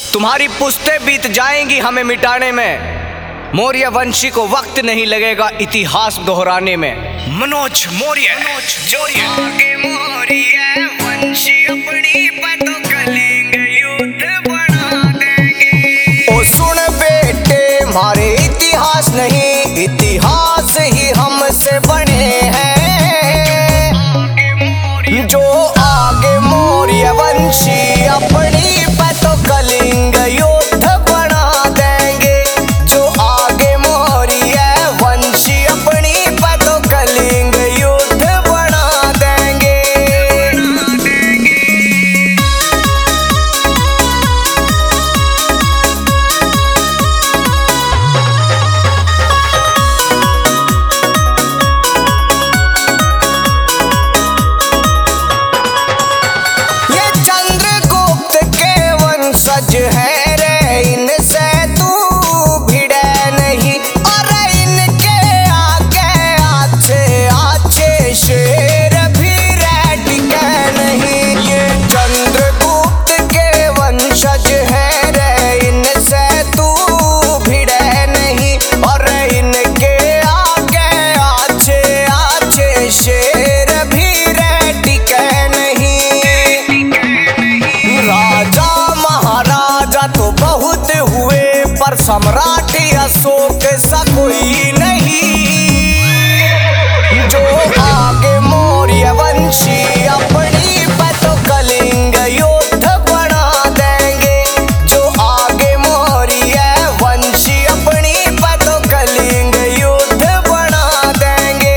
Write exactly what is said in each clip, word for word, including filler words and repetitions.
तुम्हारी पुश्तें बीत जाएंगी हमें मिटाने में, मौर्य वंशी को वक्त नहीं लगेगा इतिहास दोहराने में। मनोज मौर्य आगे मौर्य वंशी अपनी पतों कलिंग युद्ध बढ़ा देंगे। ओ सुन बेटे हमारे इतिहास नहीं, इतिहास ही हमसे बने हैं। जो आगे मौर्य वंशी अपनी पतों कलिंग युद्ध बढ़ा देंगे। जो आगे मौर्य वंशी अपनी पतों कलिंग युद्ध बढ़ा देंगे। ये चंद्रगुप्त के वंशज है रे, इनसे तू भिड़े नहीं। और इनके आगे आछे आछे शेर भी रे टिके नहीं। ये चंद्रगुप्त के वंशज है रे, इनसे तू भिड़े नहीं। और इनके आगे आछे आछे शेर भी रे टिके नहीं। राजा महाराजा तो बहुत हुए, पर सम्राट अशोक सा कोई नहीं। जो आगे मौर्य वंशी अपनी पतों कलिंग युद्ध बढ़ा देंगे। जो आगे मौर्य वंशी अपनी पतों कलिंग युद्ध बढ़ा देंगे।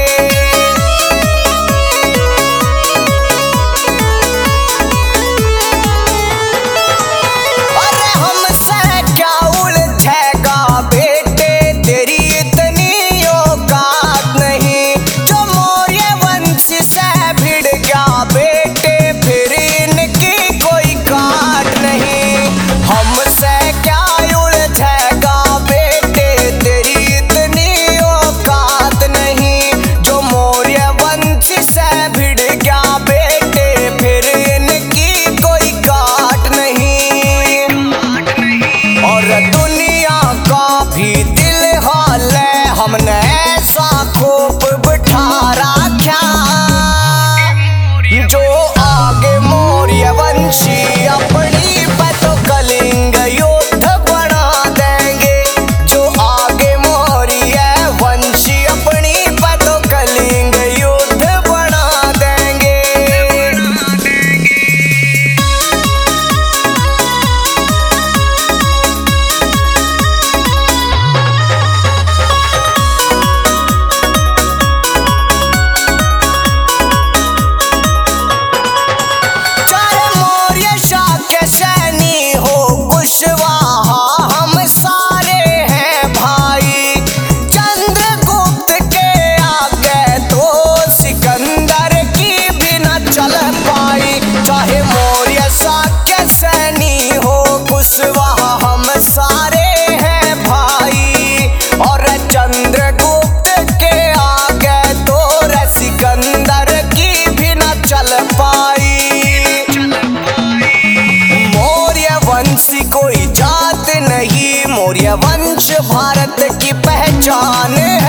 अरे हमसे क्या उलझेगा बेटे, तेरी इतनी औकात नहीं। जो मौर्य वंश से भिड़ गया बेटे, फिर इनकी कोई काट नहीं। हमसे क्या उलझेगा बेटे, तेरी इतनी औकात नहीं। जो मौर्य वंश से भिड़ गया बेटे, फिर इनकी कोई काट नहीं। और दुनिया का भी दिल हाल है, हमने ऐसा खोप बिठा रखा। जो आगे मौर्य वंशी अपनी पतों कलिंग युद्ध बढ़ा देंगे। जो आगे मौर्य वंशी अपनी पतों कलिंग युद्ध बढ़ा देंगे। चाहे मौर्य शाह के सैनी हो कुशवाहा, हम सारे हैं भाई। चंद्रगुप्त के आगे तो सिकंदर की भी न चल पाई। चाहे मौर्य शाह के सैनी हो कुशवाहा, हम सारे हैं भाई। और चंद्रगुप्त के आगे तो सिकंदर की भी न चल पाई। मौर्य वंश कोई जात नहीं, मौर्य वंश भारत की पहचान